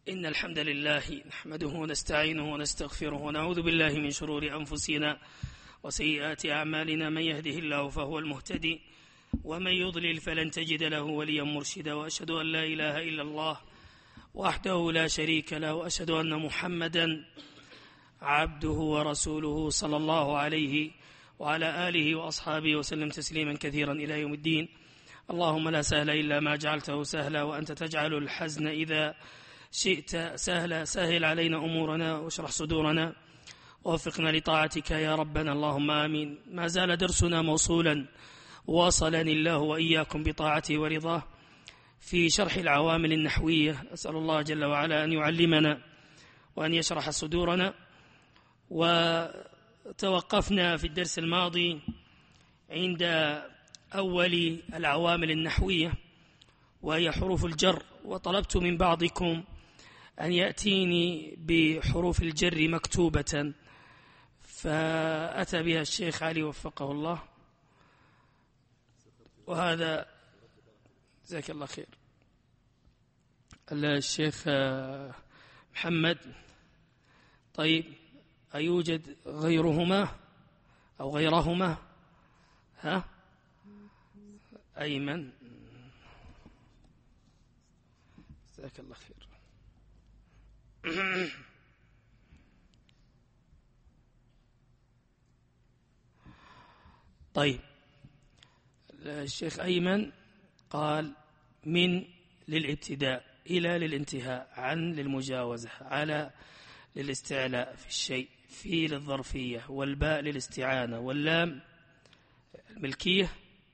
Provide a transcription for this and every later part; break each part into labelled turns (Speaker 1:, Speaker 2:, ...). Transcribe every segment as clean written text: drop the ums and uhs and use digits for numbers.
Speaker 1: إن الحمد لله نحمده ونستعينه ونستغفره ونعوذ بالله من شرور أنفسنا وسيئات أعمالنا. من يهده الله فهو المهتدي ومن يضلل فلن تجد له وليا مرشدا. وأشهد أن لا إله إلا الله وحده لا شريك له، وأشهد أن محمدا عبده ورسوله صلى الله عليه وعلى آله وأصحابه وسلم تسليما كثيرا إلى يوم الدين. اللهم لا سهل إلا ما جعلته سهلا، وأنت تجعل الحزن إذا شئت سهلا. سهل علينا أمورنا واشرح صدورنا ووفقنا لطاعتك يا ربنا، اللهم آمين. ما زال درسنا موصولا، واصلني الله وإياكم بطاعته ورضاه في شرح العوامل النحوية. أسأل الله جل وعلا أن يعلمنا وأن يشرح صدورنا. وتوقفنا في الدرس الماضي عند أول العوامل النحوية وهي حروف الجر، وطلبت من بعضكم أن يأتيني بحروف الجر مكتوبة، فأتى بها الشيخ علي وفقه الله، وهذا جزاك الله خير. الشيخ محمد، طيب أيوجد غيرهما أو غيرهما؟ ها أيمن، جزاك الله خير. طيب الشيخ أيمن قال من للابتداء، إلى للانتهاء، عن للمجاوزة، على للاستعلاء في الشيء، في للظرفية، والباء للاستعانة، واللام الملكية،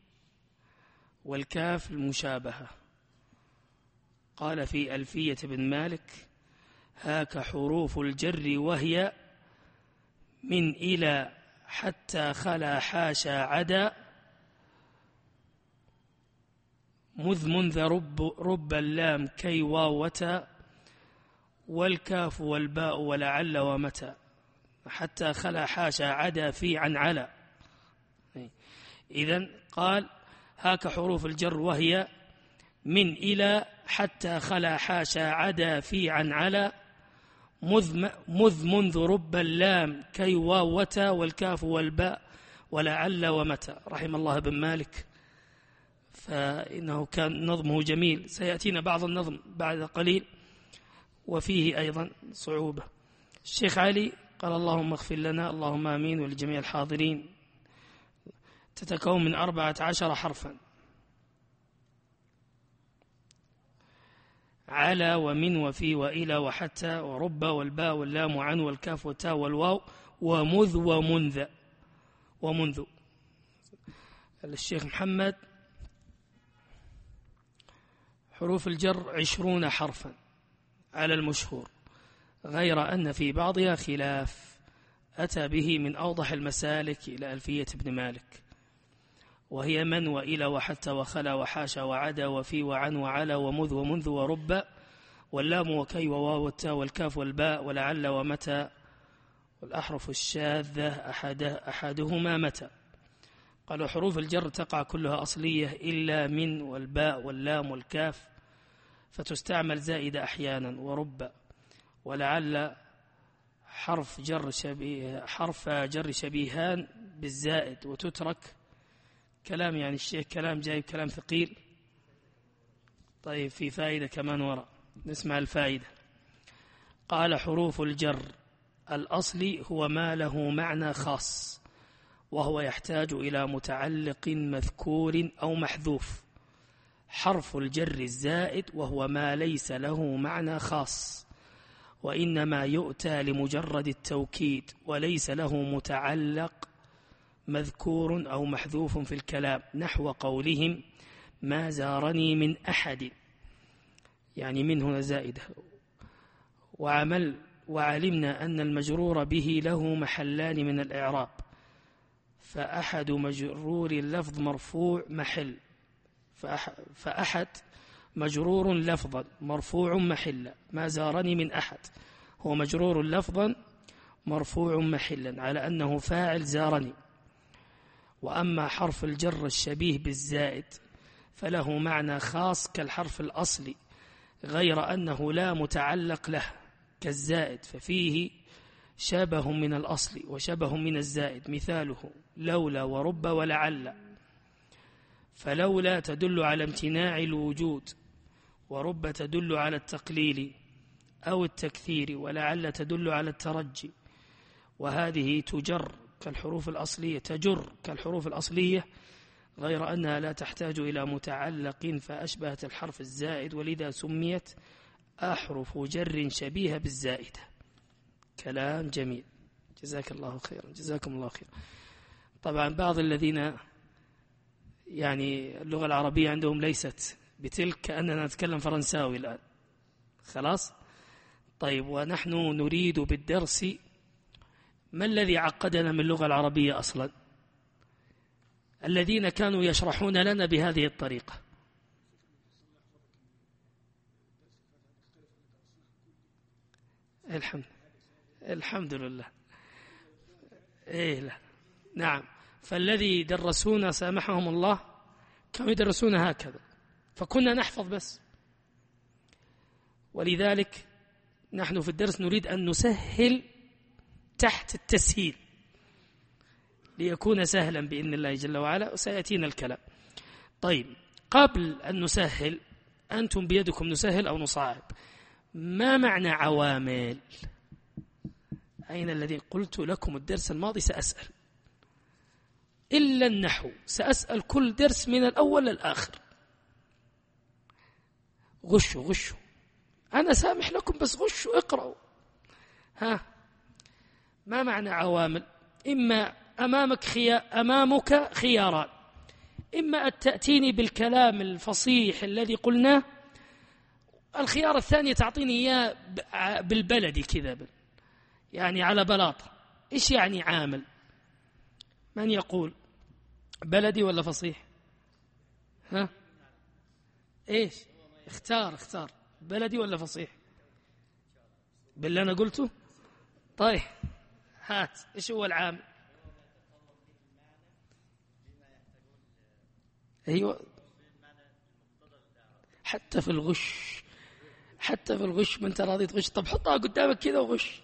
Speaker 1: والكاف المشابهة. قال في ألفية بن مالك: هاك حروف الجر وهي من إلى حتى خلا حاشا عدا منذ رب اللام كي واوتا والكاف والباء ولعل ومتى. حتى خلا حاشا عدا في عن على. إذن قال هاك حروف الجر وهي من إلى حتى خلا حاشا عدا في عن على منذ رب اللام كي واوتا والكاف والباء ولعل ومتى. رحم الله ابن مالك، فإنه كان نظمه جميل. سيأتينا بعض النظم بعد قليل وفيه أيضا صعوبة. الشيخ علي قال: اللهم اغفر لنا، اللهم آمين، ولجميع الحاضرين. تتكون من 14 حرفا: على ومن وفي وإلى وحتى ورب والباء واللام وعن والكاف والتاء والواو ومذ ومنذ. الشيخ محمد: حروف الجر 20 حرفا على المشهور، غير أن في بعضها خلاف، أتى به من أوضح المسالك إلى ألفية ابن مالك، وهي من وإلى وحتى وخلا وحاشا وعدا وفي وعن وعلى ومذ ومنذ ورب واللام وكي وواو والتاء والكاف والباء ولعل ومتى، والأحرف الشاذة أحدهما متى. قالوا حروف الجر تقع كلها أصلية إلا من والباء واللام والكاف، فتستعمل زائدة أحيانا، ورب ولعل حرف جر شبيهان بالزائد، وتترك. كلام يعني الشيخ كلام جايب كلام ثقيل. طيب في فائدة كمان وراء، نسمع الفائدة. قال: حروف الجر الأصلي هو ما له معنى خاص، وهو يحتاج إلى متعلق مذكور أو محذوف. حرف الجر الزائد وهو ما ليس له معنى خاص، وإنما يؤتى لمجرد التوكيد، وليس له متعلق مذكور أو محذوف في الكلام، نحو قولهم: ما زارني من أحد، يعني من هنا زائدة. وعلمنا أن المجرور به له محلان من الإعراب، فأحد مجرور اللفظ مرفوع محل، فأحد مجرور لفظا مرفوع محلا. ما زارني من أحد هو مجرور لفظا مرفوع محلا على أنه فاعل زارني. وأما حرف الجر الشبيه بالزائد فله معنى خاص كالحرف الأصلي، غير أنه لا متعلق له كالزائد، ففيه شبه من الأصل وشبه من الزائد. مثاله لولا ورب ولعل، فلولا تدل على امتناع الوجود، ورب تدل على التقليل أو التكثير، ولعل تدل على الترجي. وهذه تجر كالحروف الأصلية، تجر كالحروف الأصلية، غير أنها لا تحتاج إلى متعلق فأشبهت الحرف الزائد، ولذا سميت أحرف جر شبيهة بالزائدة. كلام جميل، جزاك الله خيرا، جزاكم الله خيرا. طبعا بعض الذين يعني اللغة العربية عندهم ليست بتلك، كأننا نتكلم فرنساوي الآن. خلاص؟ طيب، ونحن نريد بالدرس، ما الذي عقدنا من اللغة العربية أصلا؟ الذين كانوا يشرحون لنا بهذه الطريقة. الحمد لله. إيه لا. نعم، فالذي درسونا سامحهم الله كانوا يدرسون هكذا، فكنا نحفظ بس. ولذلك نحن في الدرس نريد أن نسهل تحت التسهيل ليكون سهلا بإذن الله جل وعلا، وسيأتينا الكلام. طيب، قبل أن نسهل، أنتم بيدكم نسهل أو نصعب. ما معنى عوامل؟ أين الذي قلت لكم الدرس الماضي سأسأل؟ إلا النحو سأسأل كل درس من الأول للآخر. غشوا أنا سامح لكم، بس غشوا اقرأوا. ها، ما معنى عوامل؟ إما أمامك خياران، إما أن تأتيني بالكلام الفصيح الذي قلناه، الخيار الثاني تعطيني إياه بالبلدي كذا، يعني على بلاطة. إيش يعني عامل؟ من يقول بلدي ولا فصيح؟ ها، إيش؟ اختار بلدي ولا فصيح باللي أنا قلته؟ طيب هات، إيش هو العامل؟ أيوة، حتى في الغش ما أنت راضي تغش. طب حطها قدامك كذا وغش.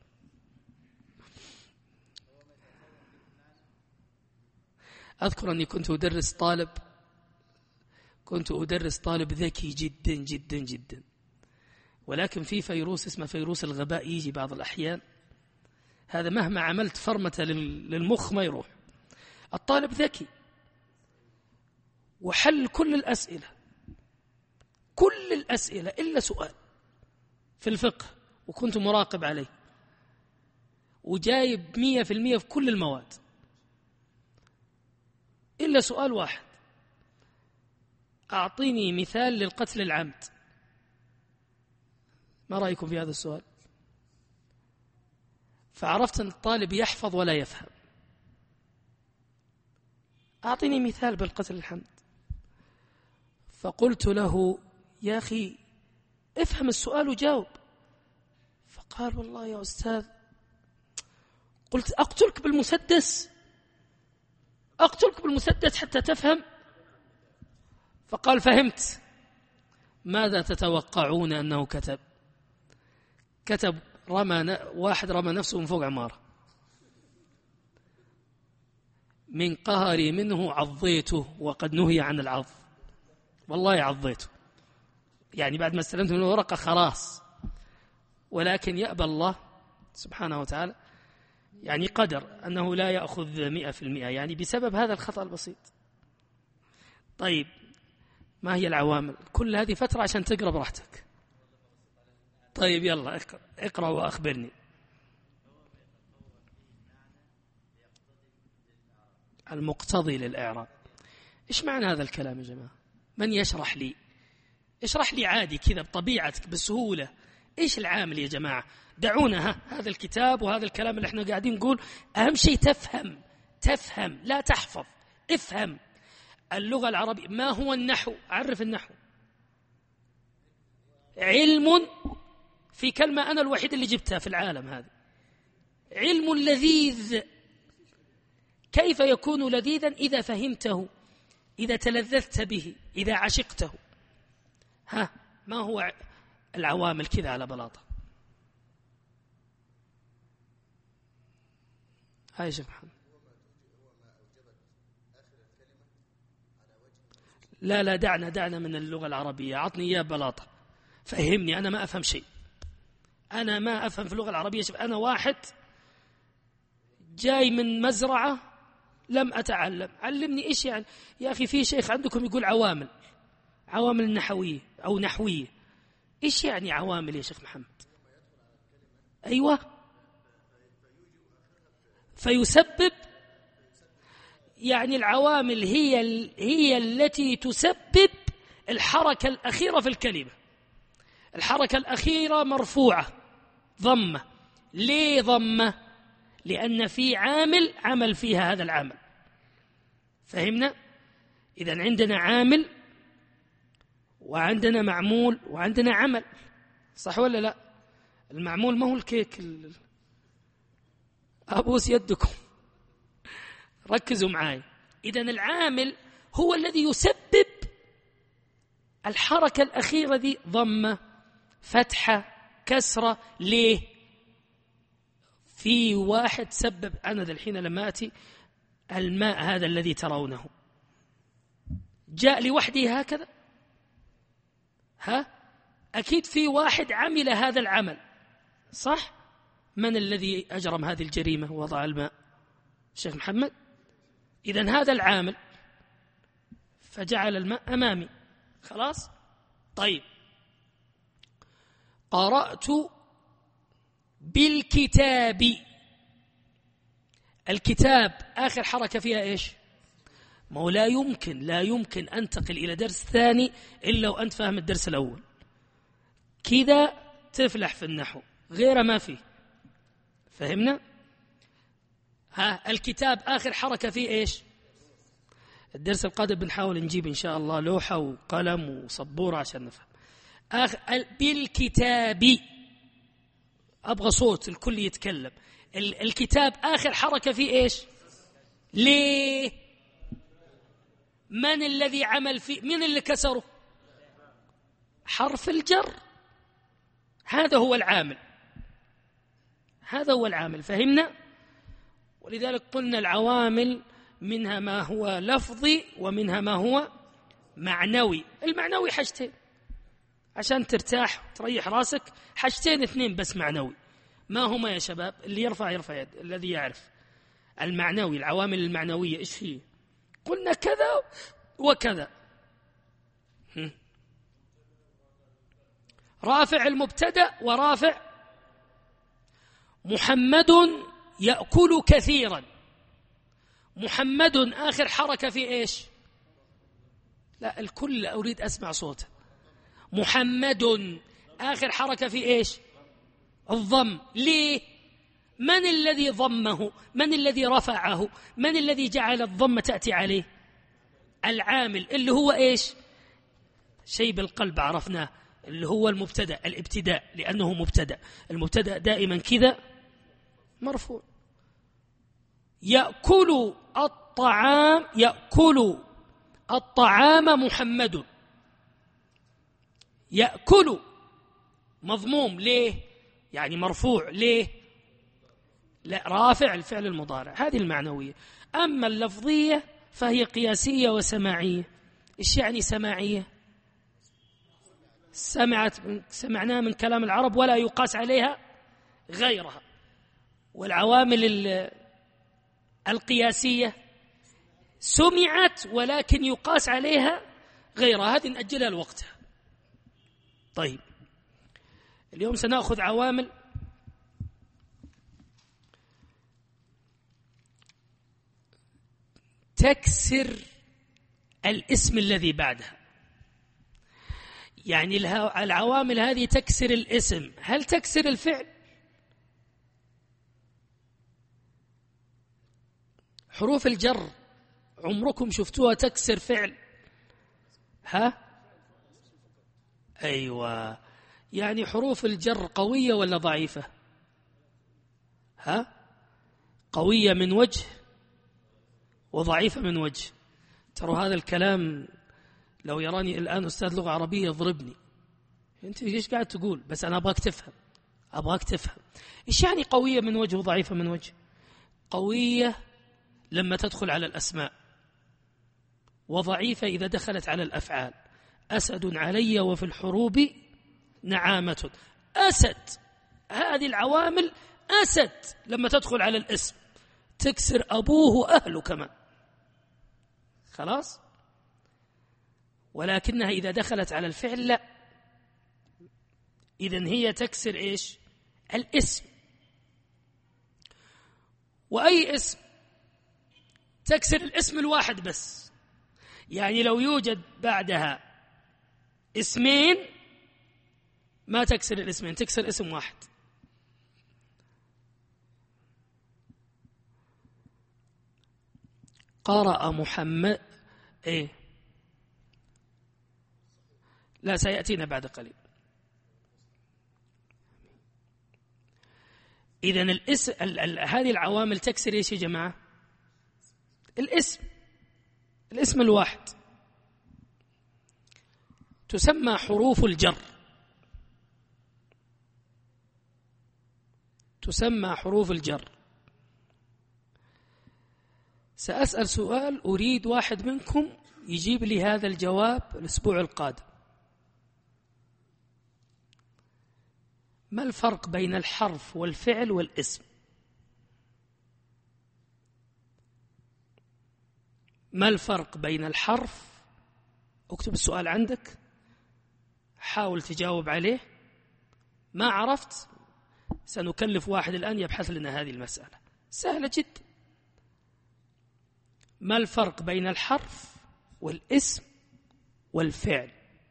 Speaker 1: أذكر أني كنت أدرس طالب ذكي جدا جدا جدا، ولكن في فيروس اسمه فيروس الغباء يجي بعض الأحيان، هذا مهما عملت فرمة للمخ ما يروح. الطالب ذكي وحل كل الأسئلة إلا سؤال في الفقه، وكنت مراقب عليه، وجايب 100% في كل المواد إلا سؤال واحد. أعطيني مثال للقتل العمد. ما رأيكم في هذا السؤال؟ فعرفت أن الطالب يحفظ ولا يفهم. أعطيني مثال بالقتل العمد. فقلت له يا أخي افهم السؤال وجاوب. فقال والله يا أستاذ، قلت أقتلك بالمسدس حتى تفهم. فقال فهمت. ماذا تتوقعون أنه كتب واحد رمى نفسه من فوق عمارة. من قهري منه عضيته وقد نهي عن العض. والله عضيته، يعني بعد ما استلمت من الورقة خلاص. ولكن يأبى الله سبحانه وتعالى، يعني قدر أنه لا يأخذ 100%، يعني بسبب هذا الخطأ البسيط. طيب، ما هي العوامل؟ كل هذه فترة عشان تقرأ براحتك. طيب يلا اقرأ وأخبرني. المقتضي للإعراب. إيش معنى هذا الكلام يا جماعة؟ من يشرح لي؟ اشرح لي عادي كذا بطبيعتك بسهولة. إيش العامل يا جماعة؟ دعونا هذا الكتاب وهذا الكلام اللي احنا قاعدين نقول، أهم شيء تفهم لا تحفظ، افهم اللغة العربية. ما هو النحو؟ عرف النحو. علم، في كلمة أنا الوحيد اللي جبتها في العالم هذا، علم لذيذ. كيف يكون لذيذا؟ إذا فهمته، إذا تلذذت به، إذا عشقته. ما هو العوامل كذا على بلاطة. هاي شيخ محمد. لا دعنا من اللغة العربية، عطني إياه بلاطة، فهمني، أنا ما أفهم شيء، أنا ما أفهم في اللغة العربية. شوف، أنا واحد جاي من مزرعة لم أتعلم، علمني إيش يعني. يا أخي في شيخ عندكم يقول عوامل نحوية أو نحوية، إيش يعني عوامل يا شيخ محمد؟ أيوة، فيسبب، يعني العوامل هي التي تسبب الحركة الأخيرة في الكلمة. الحركة الأخيرة مرفوعة ضمة. ليه ضمة؟ لأن في عمل فيها هذا العمل. فهمنا؟ إذن عندنا عامل وعندنا معمول وعندنا عمل، صح ولا لا؟ المعمول ما هو الكيك، أبوس يدكم، ركزوا معاي. إذن العامل هو الذي يسبب الحركة الأخيرة دي، ضمة، فتحة، كسرة. ليه؟ في واحد سبب. أنا الحين لما أتي الماء هذا الذي ترونه جاء لوحده هكذا؟ أكيد في واحد عمل هذا العمل، صح؟ من الذي أجرم هذه الجريمة ووضع الماء؟ الشيخ محمد. إذن هذا العامل فجعل الماء أمامي، خلاص. طيب، قرأت بالكتاب. الكتاب آخر حركة فيها إيش؟ ما هو لا يمكن أنتقل إلى درس ثاني إلا وأنت فاهم الدرس الأول، كذا تفلح في النحو، غير ما فيه. فهمنا؟ الكتاب آخر حركة فيه إيش؟ الدرس القادم بنحاول نجيب إن شاء الله لوحة وقلم وصبورة عشان نفهم. بالكتاب، أبغى صوت الكل يتكلم. الكتاب آخر حركة فيه إيش؟ ليه؟ من الذي عمل فيه؟ من اللي كسره؟ حرف الجر. هذا هو العامل. فهمنا؟ ولذلك قلنا العوامل منها ما هو لفظي ومنها ما هو معنوي. المعنوي حاجتين عشان ترتاح تريح راسك، حاجتين اثنين بس معنوي. ما هما يا شباب؟ اللي يرفع يد، الذي يعرف المعنوي. العوامل المعنوية إيش هي؟ قلنا كذا وكذا. رافع المبتدأ ورافع. محمد يأكل كثيرا. محمد آخر حركة في إيش؟ لا، الكل أريد أسمع صوته. محمد آخر حركة في إيش؟ الضم. ليه؟ من الذي ضمه؟ من الذي رفعه؟ من الذي جعل الضمة تأتي عليه؟ العامل، اللي هو إيش؟ شيء بالقلب عرفناه، اللي هو المبتدأ، الابتداء، لأنه مبتدأ. المبتدأ دائما كذا مرفوع. يأكل الطعام محمد. يأكل مضموم. ليه؟ يعني مرفوع. ليه؟ لا، رافع الفعل المضارع. هذه المعنوية. أما اللفظية فهي قياسية وسماعية. إيش يعني سماعية؟ سمعناه من كلام العرب ولا يقاس عليها غيرها. والعوامل القياسية سمعت ولكن يقاس عليها غيرها، هذه نأجلها لوقتها. طيب، اليوم سنأخذ عوامل تكسر الاسم الذي بعدها. يعني العوامل هذه تكسر الاسم. هل تكسر الفعل؟ حروف الجر عمركم شفتوها تكسر فعل؟ أيوة. يعني حروف الجر قوية ولا ضعيفة؟ قوية من وجه وضعيفة من وجه. ترى هذا الكلام لو يراني الآن أستاذ لغة عربية يضربني. أنت إيش قاعد تقول؟ بس أنا أبغاك تفهم إيش يعني قوية من وجه وضعيفة من وجه؟ قوية لما تدخل على الأسماء، وضعيفة إذا دخلت على الأفعال. أسد علي وفي الحروب نعامة. أسد، هذه العوامل. أسد لما تدخل على الاسم تكسر أبوه وأهله كمان، خلاص. ولكنها إذا دخلت على الفعل لا، إذن هي تكسر إيش؟ الاسم. وأي اسم؟ تكسر الاسم الواحد بس. يعني لو يوجد بعدها اسمين ما تكسر الاسمين، تكسر اسم واحد. قرأ محمد إيه؟ لا، سيأتينا بعد قليل. إذن الاسم، هذه العوامل تكسر إيش يا جماعة؟ الاسم الواحد. تسمى حروف الجر. سأسأل سؤال، أريد واحد منكم يجيب لي هذا الجواب الأسبوع القادم. ما الفرق بين الحرف والفعل والاسم؟ ما الفرق بين الحرف؟ اكتب السؤال عندك، حاول تجاوب عليه. ما عرفت سنكلف واحد الآن يبحث لنا هذه المسألة، سهلة جدا. ما الفرق بين الحرف والاسم والفعل؟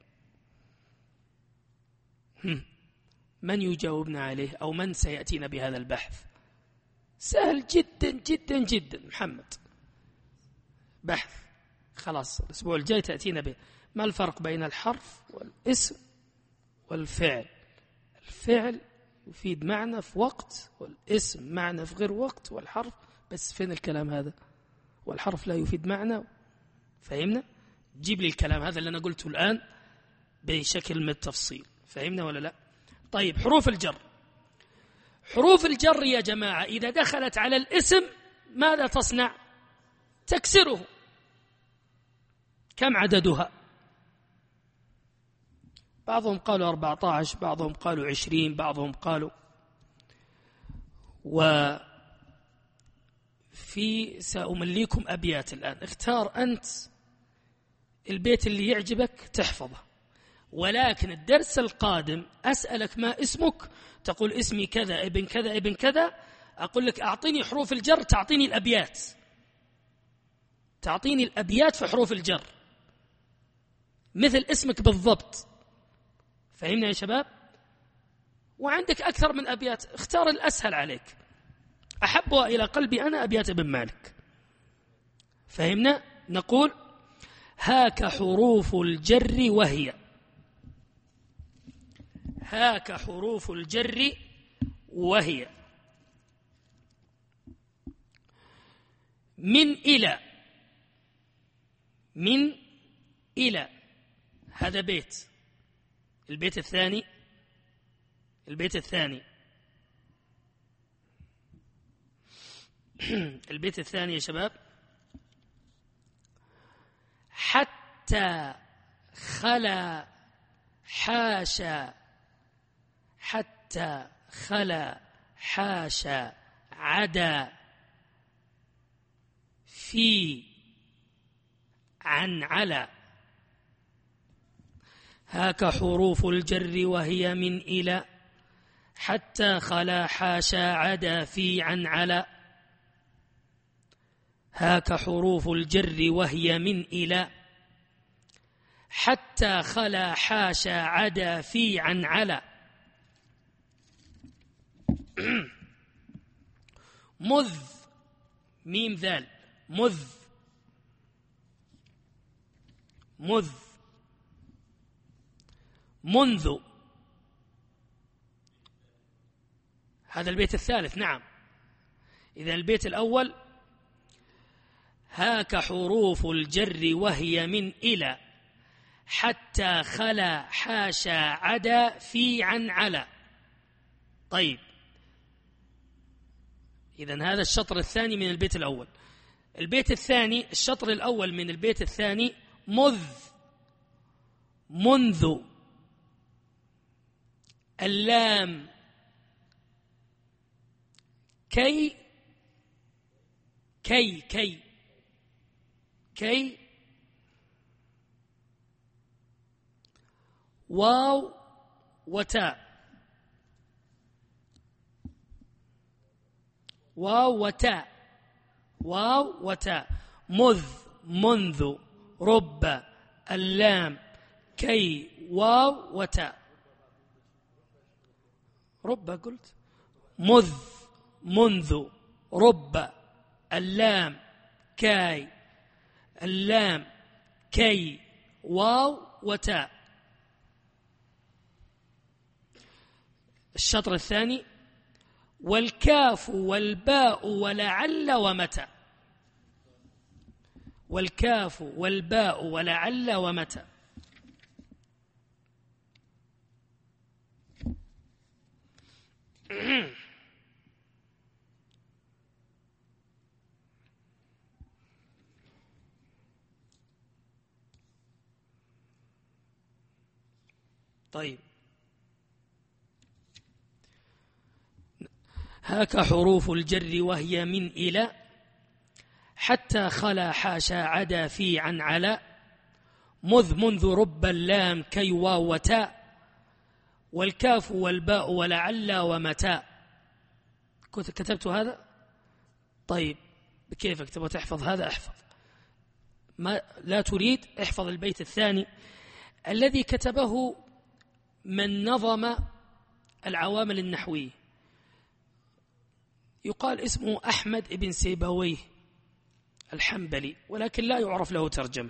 Speaker 1: من يجاوبنا عليه، أو من سيأتينا بهذا البحث؟ سهل جدا جدا جدا. محمد، بحث، خلاص الأسبوع الجاي تأتينا به. ما الفرق بين الحرف والاسم والفعل؟ الفعل يفيد معنى في وقت، والاسم معنى في غير وقت، والحرف بس. فين الكلام هذا؟ والحرف لا يفيد معنى. فهمنا؟ جيب لي الكلام هذا اللي أنا قلته الآن بشكل من التفصيل. فهمنا ولا لا؟ طيب، حروف الجر يا جماعة إذا دخلت على الاسم ماذا تصنع؟ تكسره. كم عددها؟ بعضهم قالوا 14، بعضهم قالوا 20، بعضهم قالوا. سأمليكم أبيات الآن، اختار أنت البيت اللي يعجبك تحفظه. ولكن الدرس القادم أسألك ما اسمك، تقول اسمي كذا ابن كذا ابن كذا. أقول لك أعطيني حروف الجر، تعطيني الأبيات في حروف الجر مثل اسمك بالضبط. فهمنا يا شباب؟ وعندك أكثر من أبيات، اختار الأسهل عليك. أحبها إلى قلبي أنا أبيات ابن مالك. فهمنا؟ نقول هاك حروف الجر وهي. هاك حروف الجر وهي: من إلى. هذا بيت. البيت الثاني البيت الثاني يا شباب: حتى خلا حاشا. حتى خلا حاشا عدا في عن على. هاك حروف الجر وهي من إلى، حتى خلا حاشا عدا في عن على. هاك حروف الجر وهي من إلى، حتى خلا حاشا عدا في عن على. مذ، ميم ذال، مذ. منذ. هذا البيت الثالث. نعم. إذا البيت الأول: هاك حروف الجر وهي من إلى، حتى خلا حاشا عدا في عن على. طيب، إذن هذا الشطر الثاني من البيت الأول. البيت الثاني، الشطر الأول من البيت الثاني: منذ اللام كي واو وتاء منذ رب اللام كي واو وتاء. رب قلت منذ رب اللام كي واو وتاء. الشطر الثاني: والكاف والباء ولعل ومتى. والكاف والباء ولعل ومتى. طيب، هاك حروف الجر وهي من إلى حتى خلا حاشا عدا في عن على منذ رب اللام كي واو وتاء والكاف والباء ولعل ومتى. كتبت هذا؟ طيب، بكيفك تبغى تحفظ هذا احفظ، ما لا تريد احفظ البيت الثاني الذي كتبه من نظم العوامل النحوية، يقال اسمه أحمد بن سيبويه الحنبلي، ولكن لا يعرف له ترجمة.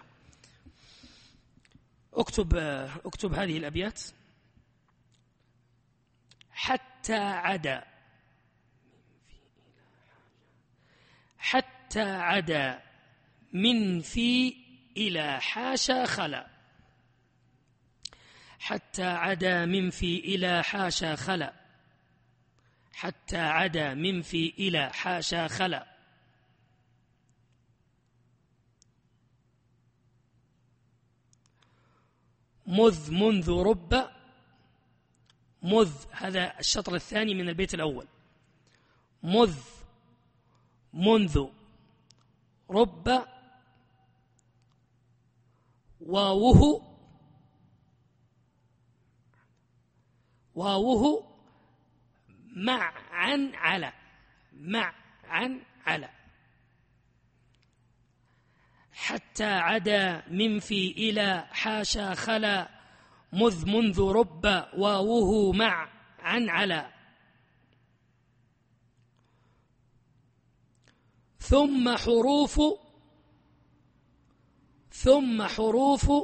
Speaker 1: اكتب هذه الأبيات: حتى عدا من في إلى حاشا خلا. حتى عدا من في إلى حاشا خلا. حتى عدا من في إلى حاشا خلا. منذ رب. هذا الشطر الثاني من البيت الأول. منذ رب واوه مع عن على. حتى عدا من في إلى حاشا خلا منذ رب واوه مع عن على. ثم حروف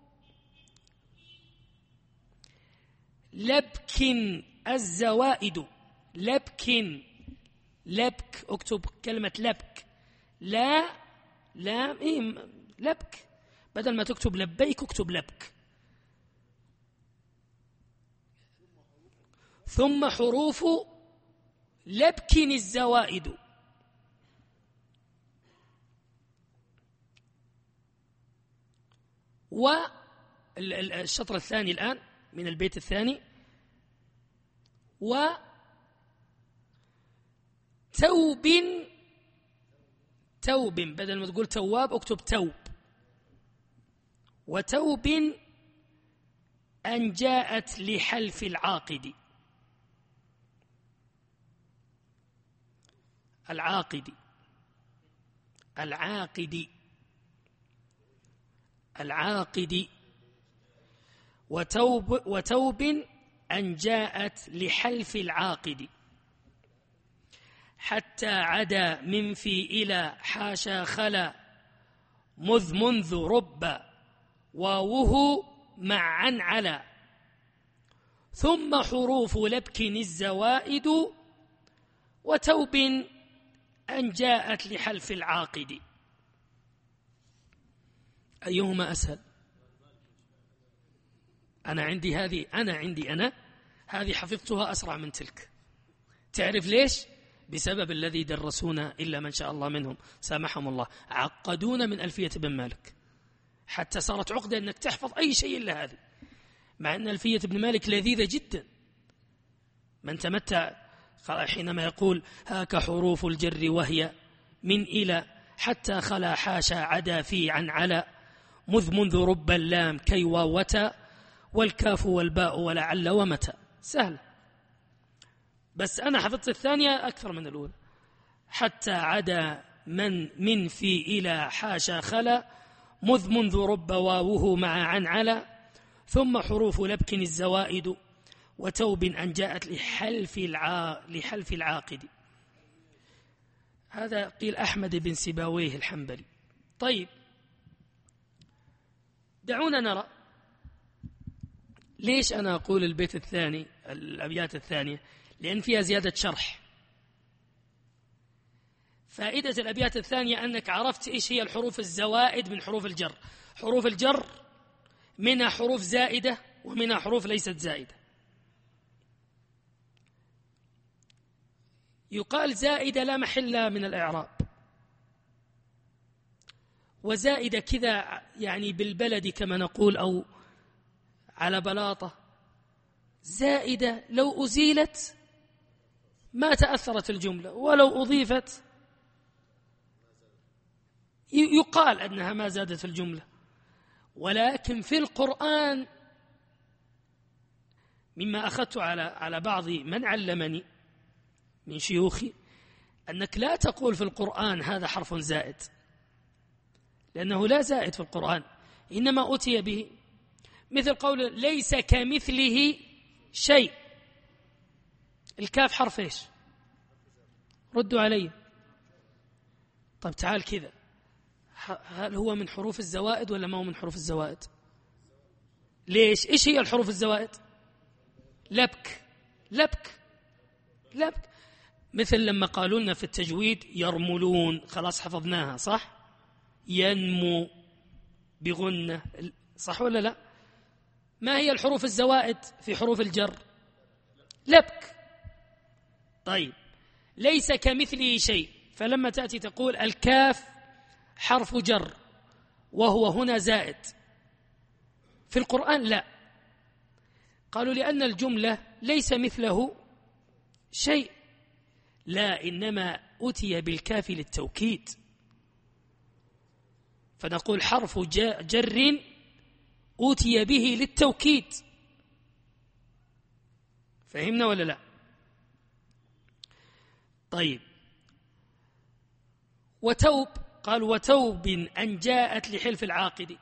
Speaker 1: لبك الزوائد. لبك اكتب كلمة لبك. لا لبك، بدل ما تكتب لبيك اكتب لبك. ثم حروف لبك الزوائد. والشطر الثاني الآن من البيت الثاني: توب بدل ما تقول تواب اكتب توب. وتوب أن جاءت لحلف العاقد. وتوب أن جاءت لحلف العاقد. حتى عدا من في إلى حاشا خلا منذ رب واوه مع عن على. ثم حروف لبك الزوائد وتوب أن جاءت لحلف العاقد. أيهما أسهل؟ أنا عندي هذه حفظتها أسرع من تلك. تعرف ليش؟ بسبب الذي درسونا إلا من شاء الله منهم سامحهم الله، عقدونا من ألفية ابن مالك حتى صارت عقدة أنك تحفظ أي شيء إلا هذه، مع أن ألفية ابن مالك لذيذة جدا. من تمتع حينما يقول هاك حروف الجر وهي من إلى حتى خلا حاشا عدا في عن على مذ منذ رب اللام كي ووتا والكاف والباء ولعل ومتى. سهل، بس أنا حفظت الثانية أكثر من الأولى. حتى عدا من في إلى حاشا خلا مذ منذ رب واوه مع عن على ثم حروف لبك الزوائد وتوب أن جاءت لحلف العاقد. هذا قيل أحمد بن سباويه الحنبلي. طيب دعونا نرى ليش أنا أقول البيت الثاني الأبيات الثانية، لأن فيها زيادة شرح. فائدة الأبيات الثانية أنك عرفت إيش هي الحروف الزوائد من حروف الجر. حروف الجر منها حروف زائدة ومنها حروف ليست زائدة. يقال زائدة لا محل من الإعراب، وزائدة كذا يعني بالبلد كما نقول أو على بلاطة. زائدة لو أزيلت ما تأثرت الجملة، ولو أضيفت يقال أنها ما زادت الجملة. ولكن في القرآن مما أخذت على بعض من علمني من شيوخي أنك لا تقول في القرآن هذا حرف زائد، لأنه لا زائد في القرآن، إنما أتي به. مثل قول ليس كمثله شيء، الكاف حرف إيش؟ ردوا علي. طب تعال كذا، هل هو من حروف الزوائد ولا ما هو من حروف الزوائد؟ ليش؟ إيش هي الحروف الزوائد؟ لبك. مثل لما قالوا لنا في التجويد يرملون، خلاص حفظناها صح؟ ينمو بغنة، صح ولا لا؟ ما هي الحروف الزوائد في حروف الجر؟ لبك. طيب ليس كمثله شيء، فلما تأتي تقول الكاف حرف جر وهو هنا زائد، في القرآن لا. قالوا لأن الجملة ليس مثله شيء، لا إنما أتي بالكاف للتوكيد، فنقول حرف جر أتي به للتوكيد. فهمنا ولا لا؟ طيب وتوب، قال وتوب أن جاءت لحلف العاقد.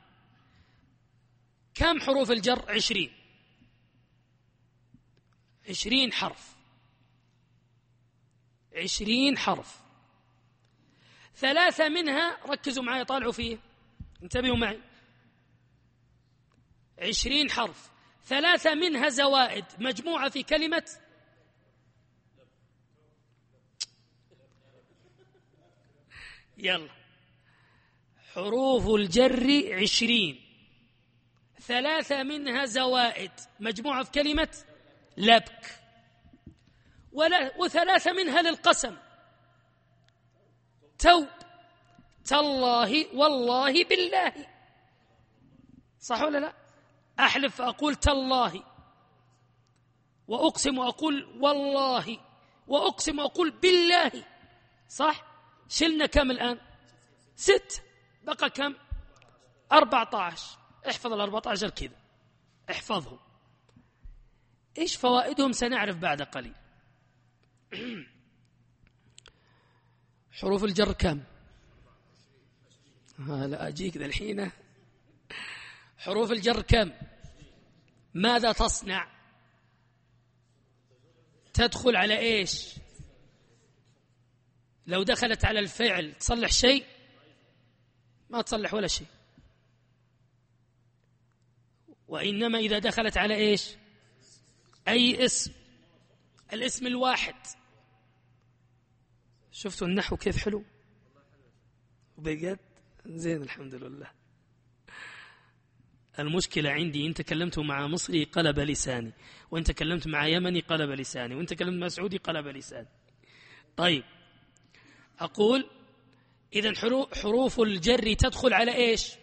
Speaker 1: كم حروف الجر؟ 20 حرف، 20 حرف. 3 منها ركزوا معي طالعوا فيه انتبهوا معي، 20 حرف 3 منها زوائد مجموعة في كلمة يلا. حروف الجر 20، 3 منها زوائد مجموعة في كلمة لبك، و3 منها للقسم، توب، تالله، والله، بالله، صح ولا لا؟ أحلف أقول تالله، وأقسم أقول والله، وأقسم أقول بالله، صح؟ شلنا كم الآن؟ 6، بقى كم؟ 14. احفظ 14 كذا، احفظهم. إيش فوائدهم سنعرف بعد قليل. حروف الجر كم؟ لا أجيك ذا الحين. حروف الجر كم؟ ماذا تصنع؟ تدخل على إيش؟ لو دخلت على الفعل تصلح شيء؟ ما تصلح ولا شيء. وإنما إذا دخلت على إيش؟ أي اسم، الاسم الواحد. شفتوا النحو كيف حلو بجد؟ زين الحمد لله. المشكلة عندي إن تكلمت مع مصري قلب لساني، وإن تكلمت مع يمني قلب لساني، وإن تكلمت مع سعودي قلب لساني. طيب، أقول إذن حروف الجر تدخل على إيش؟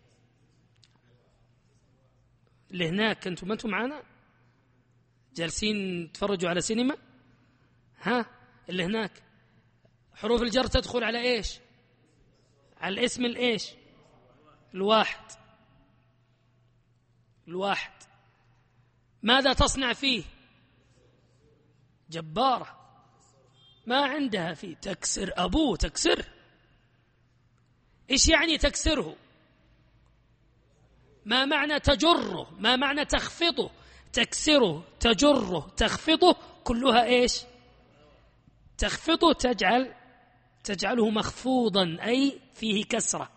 Speaker 1: اللي هناك أنتم ما أنتم معنا جالسين تفرجوا على سينما؟ ها، اللي هناك حروف الجر تدخل على إيش؟ على الاسم الإيش؟ الواحد. الواحد ماذا تصنع فيه؟ جبارة، ما عندها فيه تكسر أبوه، تكسر. إيش يعني تكسره؟ ما معنى تجره؟ ما معنى تخفضه؟ تكسره، تجره، تخفضه، كلها إيش؟ تخفضه تجعله مخفوضا، أي فيه كسرة.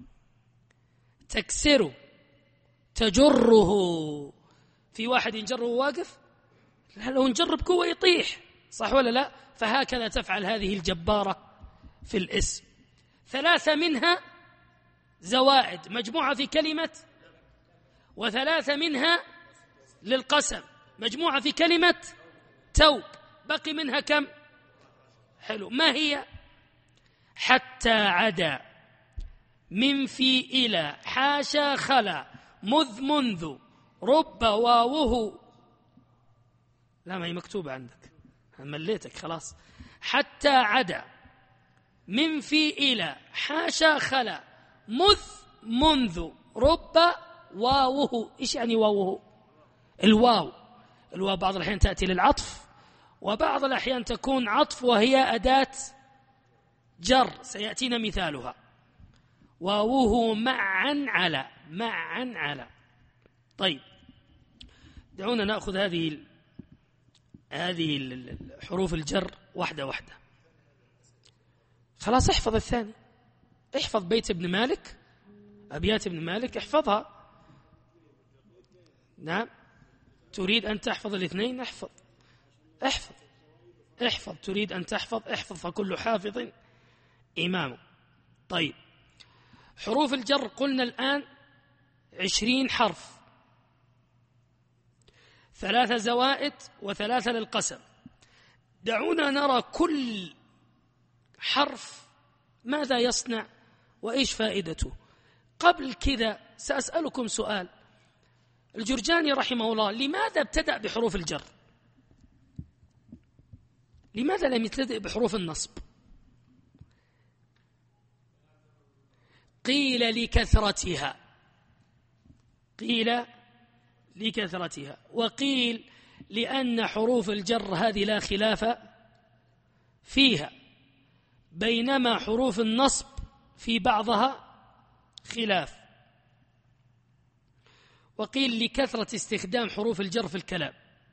Speaker 1: تكسره، تجره. في واحد ينجره واقف؟ لا، لو نجرب قوة يطيح، صح ولا لا؟ فهكذا تفعل هذه الجبارة في الاسم. 3 منها زوائد مجموعة في كلمة، و3 منها للقسم مجموعة في كلمة توب. بقي منها كم؟ حلو، ما هي؟ حتى عدا، من في إلى، حاشا خلا، مذ منذ، رب واوه. لا، ما هي مكتوبة عندك، مليتك خلاص. حتى عدا، من في إلى، حاشا خلا، مذ منذ، رب واوه. إيش يعني واوه؟ الواو بعض الأحيان تأتي للعطف، وبعض الأحيان تكون عطف وهي أداة جر، سيأتينا مثالها. واوه معا على. طيب، دعونا نأخذ هذه حروف الجر واحدة واحدة. خلاص، احفظ الثاني، احفظ بيت ابن مالك، أبيات ابن مالك، احفظها. نعم، تريد أن تحفظ الاثنين؟ احفظ. تريد أن تحفظ؟ احفظ، فكل حافظ إمامه. طيب، حروف الجر قلنا الآن 20 حرف، 3 زوائد و3 للقسم. دعونا نرى كل حرف ماذا يصنع وإيش فائدته. قبل كذا سأسألكم سؤال. الجرجاني رحمه الله لماذا ابتدأ بحروف الجر؟ لماذا لم يبتدأ بحروف النصب؟ قيل لكثرتها، وقيل لأن حروف الجر هذه لا خلاف فيها، بينما حروف النصب في بعضها خلاف. وقيل لكثرة استخدام حروف الجر في الكلام،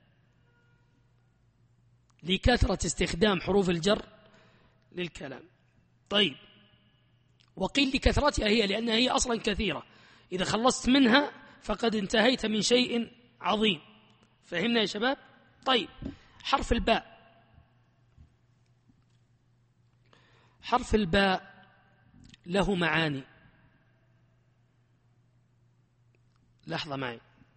Speaker 1: لكثرة استخدام حروف الجر للكلام. طيب، وقيل لكثرتها هي لأنها هي أصلا كثيرة، إذا خلصت منها فقد انتهيت من شيء عظيم. فهمنا يا شباب؟ طيب، حرف الباء له معاني. لحظة معي.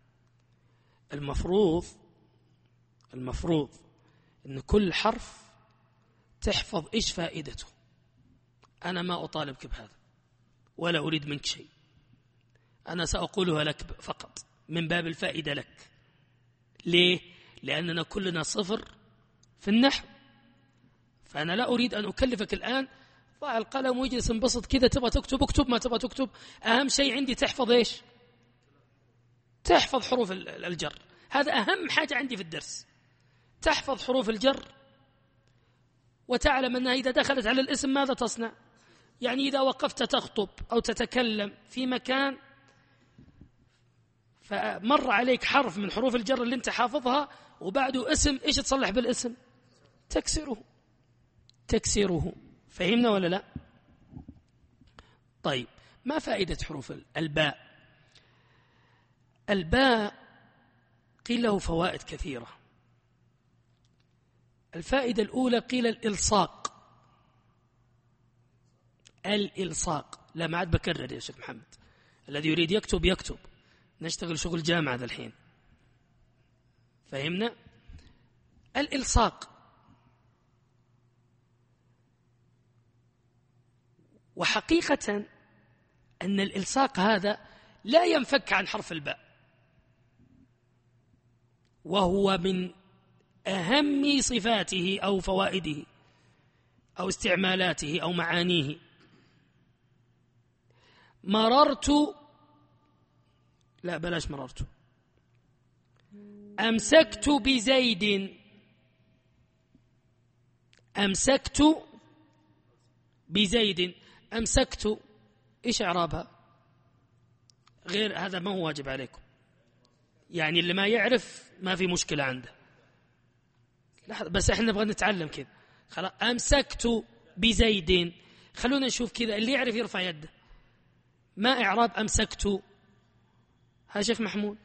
Speaker 1: المفروض أن كل حرف تحفظ إيش فائدته. أنا ما أطالبك بهذا ولا أريد منك شيء، أنا سأقولها لك فقط من باب الفائدة لك. ليه؟ لأننا كلنا صفر في النحو، فأنا لا أريد أن أكلفك الآن. ضع القلم ويجلس انبسط كذا، تبغى تكتب اكتب، ما تبغى تكتب. أهم شيء عندي تحفظ إيش؟ تحفظ حروف الجر. هذا أهم حاجة عندي في الدرس، تحفظ حروف الجر وتعلم أنها إذا دخلت على الاسم ماذا تصنع. يعني إذا وقفت تخطب أو تتكلم في مكان فمر عليك حرف من حروف الجر اللي انت حافظها وبعده اسم، إيش تصلح بالاسم؟ تكسره. فهمنا ولا لا؟ طيب، ما فائدة حروف الباء قيل له فوائد كثيرة. الفائدة الأولى قيل الإلصاق. لا، ما عاد بكرر يا شيخ محمد، الذي يريد يكتب. نشتغل شغل جامعة ذا الحين. فهمنا؟ الإلصاق، وحقيقة أن الإلصاق هذا لا ينفك عن حرف الباء، وهو من أهم صفاته أو فوائده أو استعمالاته أو معانيه. مررت، لا بلاش مررت، أمسكت بزيد. أمسكت بزيد، أمسكت إيش إعرابها؟ غير هذا ما هو واجب عليكم، يعني اللي ما يعرف ما في مشكلة عنده، بس احنا نبغى نتعلم كذا. خلاص، أمسكت بزيد، خلونا نشوف كذا اللي يعرف يرفع يده. ما إعراب أمسكت؟ ها شيخ محمود،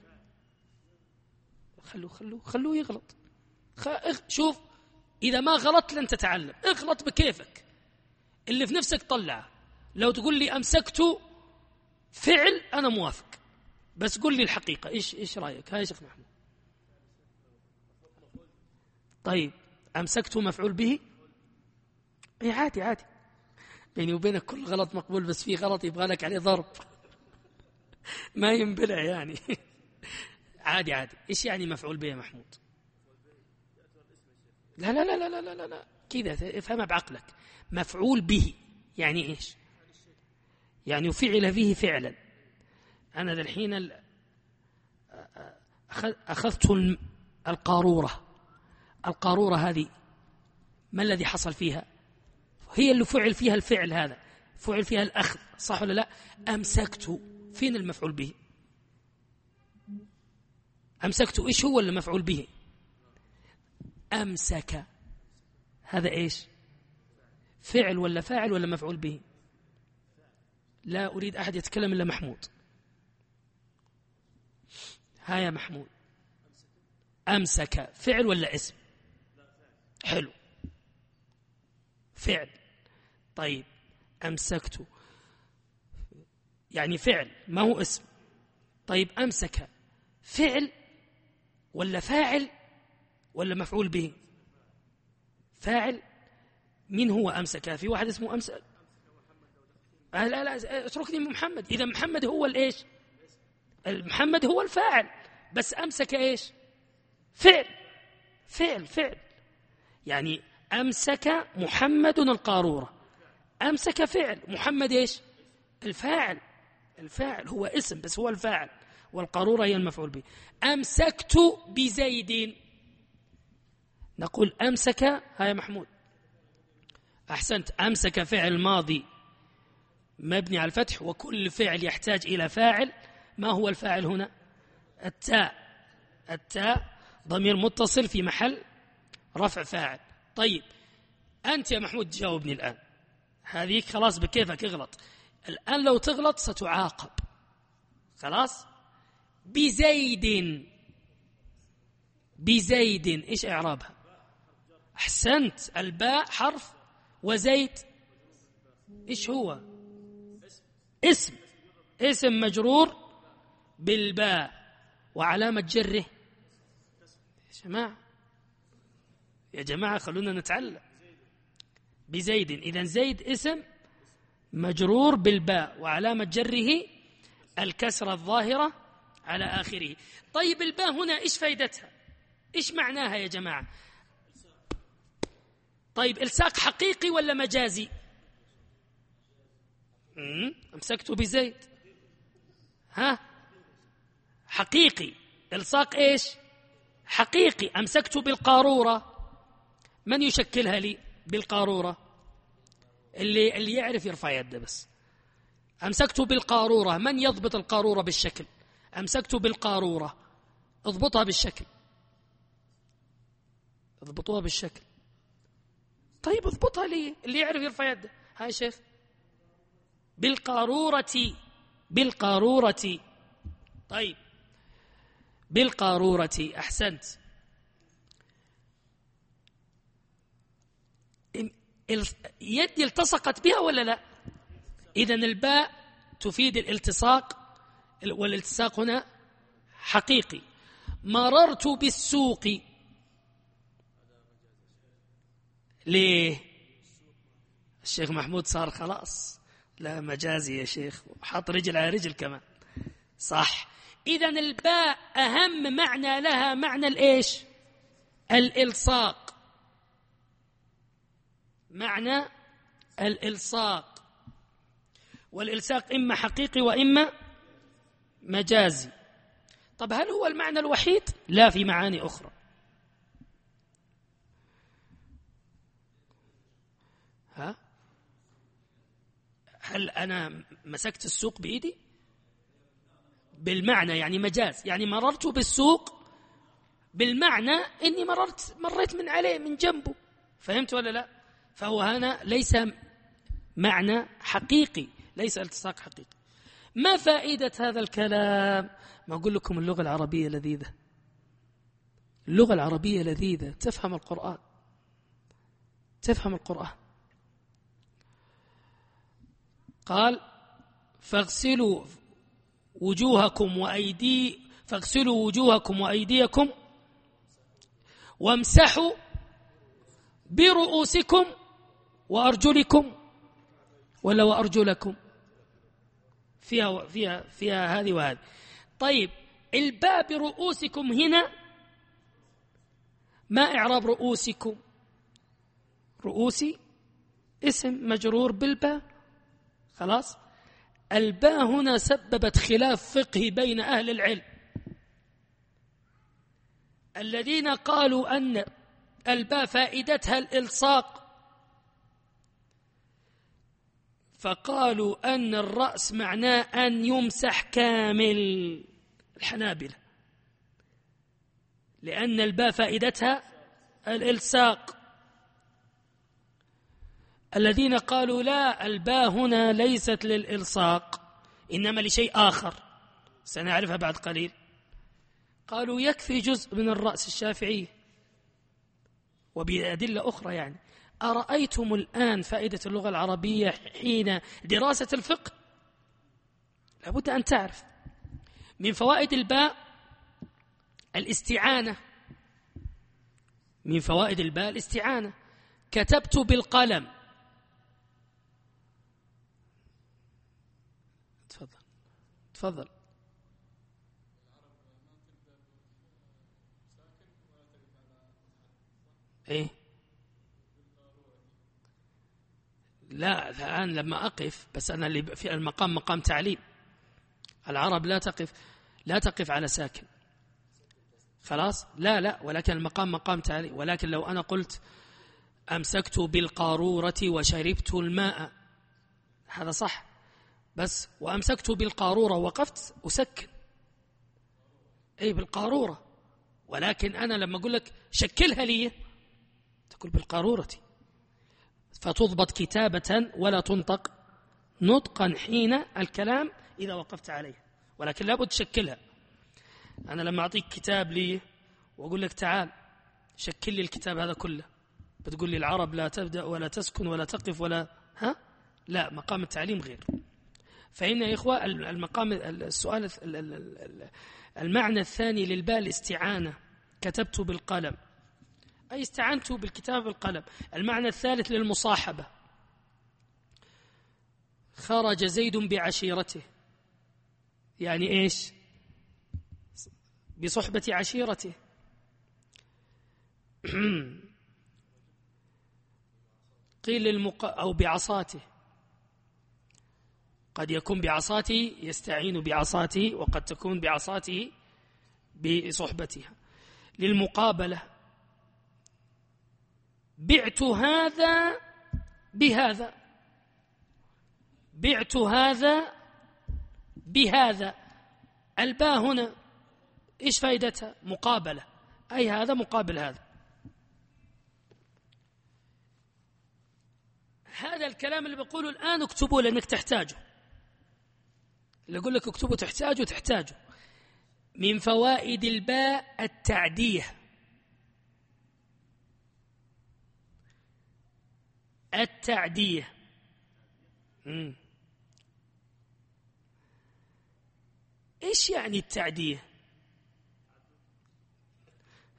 Speaker 1: خلوه يغلط. شوف، إذا ما غلط لن تتعلم، اغلط بكيفك، اللي في نفسك طلعه. لو تقول لي أمسكت فعل أنا موافق، بس قل لي الحقيقة، إيش رأيك؟ هاي شيخ محمود. طيب، أمسكت مفعول به؟ إيه، عادي بيني وبينك كل غلط مقبول، بس في غلط يبغى لك عليه ضرب ما ينبلع يعني عادي. إيش يعني مفعول به يا محمود؟ لا لا لا لا لا لا لا كذا افهمها بعقلك. مفعول به يعني إيش؟ يعني فعل فيه فعلا. أنا ذا الحين أخذت القارورة هذه، ما الذي حصل فيها؟ هي اللي فعل فيها الفعل هذا، فعل فيها الأخذ، صح ولا لا؟ أمسكت، فين المفعول به؟ أمسكت إيش هو اللي مفعول به؟ أمسك، هذا إيش؟ فعل ولا فاعل ولا مفعول به؟ لا أريد أحد يتكلم إلا محمود. ها يا محمود، أمسك فعل ولا اسم؟ حلو، فعل. طيب، أمسكت يعني فعل، ما هو اسم. طيب، أمسك فعل ولا فاعل ولا مفعول به؟ فاعل. من هو أمسك؟ في واحد اسمه أمسك. لا اتركني من محمد. إذا محمد هو الإيش؟ محمد هو الفاعل، بس أمسك إيش؟ فعل. يعني أمسك محمد القارورة، أمسك فعل، محمد إيش؟ الفاعل هو اسم بس هو الفاعل، والقارورة هي المفعول به. أمسكت بزيد، نقول أمسك. هاي محمود، أحسنت. أمسك فعل ماضي مبني على الفتح، وكل فعل يحتاج إلى فاعل. ما هو الفاعل هنا؟ التاء ضمير متصل في محل رفع فاعل. طيب، أنت يا محمود جاوبني الآن، هذيك خلاص بكيفك اغلط. الآن لو تغلط ستعاقب. خلاص، بزيد إيش إعرابها؟ أحسنت، الباء حرف، وزيد إيش هو؟ اسم مجرور بالباء، وعلامة جره يا جماعة خلونا نتعلم. بزيد، إذن زيد اسم مجرور بالباء، وعلامة جره الكسرة الظاهرة على آخره. طيب، الباء هنا إيش فايدتها؟ إيش معناها يا جماعة؟ طيب، إلصاق حقيقي ولا مجازي؟ أمسكت بزيد، ها حقيقي. إلصاق إيش؟ حقيقي. أمسكت بالقارورة، من يشكلها لي بالقارورة؟ اللي يعرف يرفع يده بس. أمسكت بالقارورة، من يضبط القارورة بالشكل؟ أمسكت بالقارورة، اضبطها بالشكل، اضبطوها بالشكل. طيب، اضبطها لي، اللي يعرف يرفع يده. هاي شيخ، بالقارورة. طيب، بالقارورة، أحسنت. يدي التصقت بها ولا لا؟ إذن الباء تفيد الالتصاق، والالتصاق هنا حقيقي. مررت بالسوق. ليه؟ الشيخ محمود صار خلاص لا مجازي يا شيخ، وحط رجل على رجل كمان. صح. إذن الباء أهم معنى لها معنى الإيش؟ الإلصاق. معنى الإلصاق. والإلصاق إما حقيقي وإما مجازي. طب هل هو المعنى الوحيد؟ لا، في معاني أخرى. هل أنا مسكت السوق بإيدي؟ بالمعنى يعني مجاز، يعني مررت بالسوق بالمعنى إني مريت من عليه من جنبه. فهمت ولا لا؟ فهو هنا ليس معنى حقيقي، ليس التصاق حقيقي. ما فائدة هذا الكلام؟ ما أقول لكم اللغة العربية لذيذة. اللغة العربية لذيذة، تفهم القرآن، تفهم القرآن. قال فاغسلوا وجوهكم وأيديكم وامسحوا برؤوسكم وأرجلكم، ولا وأرجلكم، فيها هذه وهذه. طيب الباء برؤوسكم هنا ما إعراب رؤوسكم؟ رؤوسي اسم مجرور بالباء، خلاص. الباء هنا سببت خلاف فقهي بين أهل العلم، الذين قالوا أن الباء فائدتها الإلصاق، فقالوا أن الرأس معناه أن يمسح كامل، الحنابلة، لأن الباء فائدتها الإلصاق. الذين قالوا لا، الباء هنا ليست للإلصاق إنما لشيء آخر سنعرفها بعد قليل. قالوا يكفي جزء من الرأس، الشافعية، وبأدلة أخرى. يعني أرأيتم الآن فائدة اللغة العربية حين دراسة الفقه؟ لابد أن تعرف من فوائد الباء الاستعانة. من فوائد الباء الاستعانة. كتبت بالقلم. تفضل. ايه لا، الآن لما أقف، بس أنا اللي في المقام مقام تعليم. العرب لا تقف على ساكن، خلاص. لا، ولكن المقام مقام تعليم. ولكن لو أنا قلت أمسكت بالقارورة وشربت الماء، هذا صح، بس وأمسكت بالقارورة وقفت أسكن، أي بالقارورة. ولكن أنا لما أقول لك شكلها لي، تقول بالقارورة، فتضبط كتابة ولا تنطق نطقا حين الكلام إذا وقفت عليه، ولكن لابد تشكلها. أنا لما أعطيك كتاب لي وأقول لك تعال شكل لي الكتاب هذا كله، بتقول لي العرب لا تبدأ ولا تسكن ولا تقف ولا لا، مقام التعليم غير. فإن يا إخوة المقام السؤال المعنى الثاني للباء الاستعانة. كتبت بالقلم أي استعنت بالكتاب بالقلم. المعنى الثالث للمصاحبة. خرج زيد بعشيرته، يعني إيش؟ بصحبة عشيرته. قيل أو بعصاته، قد يكون بعصاته يستعين بعصاته، وقد تكون بعصاته بصحبتها. للمقابلة، بعت هذا بهذا، بعت هذا بهذا. الباء هنا إيش فائدتها؟ مقابلة، أي هذا مقابل هذا. هذا الكلام اللي بقوله الآن اكتبوه لأنك تحتاجه. اللي أقول لك اكتبه تحتاجه. من فوائد الباء التعدية. التعدية إيش يعني التعدية؟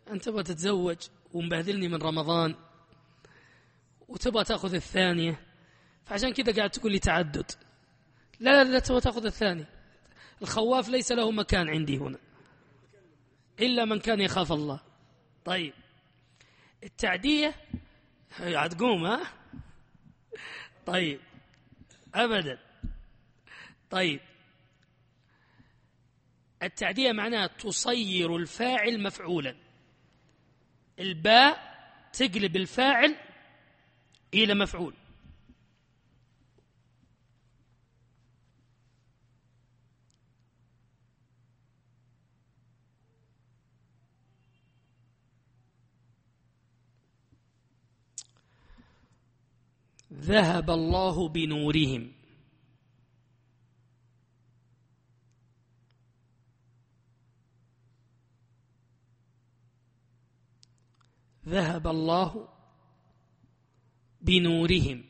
Speaker 1: أنت تبغى تتزوج ومبهذلني من رمضان وتبغى تأخذ الثانية، فعشان كذا قاعد تقول لي تعدد. لا تبغى تأخذ الثانية. الخواف ليس له مكان عندي هنا إلا من كان يخاف الله. طيب التعدية هتقوم ها؟ طيب أبدا. طيب التعدية معناها تصير الفاعل مفعولا، الباء تقلب الفاعل إلى مفعول. ذهب الله بنورهم. ذهب الله بنورهم.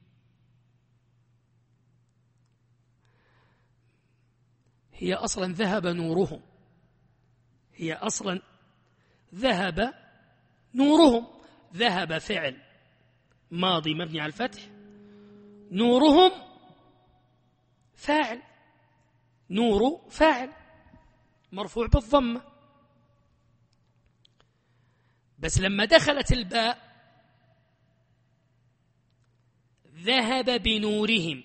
Speaker 1: هي أصلا ذهب نورهم، هي أصلا ذهب نورهم. ذهب فعل ماضي مبني على الفتح، نورهم فاعل، نور فاعل مرفوع بالضمة. بس لما دخلت الباء ذهب بنورهم.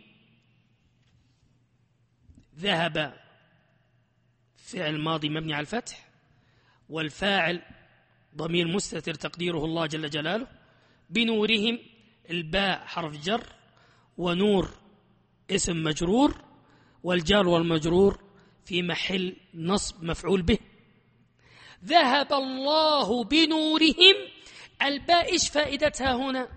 Speaker 1: ذهب فعل ماضي مبني على الفتح، والفاعل ضمير مستتر تقديره الله جل جلاله. بنورهم الباء حرف جر، ونور اسم مجرور، والجار والمجرور في محل نصب مفعول به. ذهب الله بنورهم. الباء إيش فائدتها هنا؟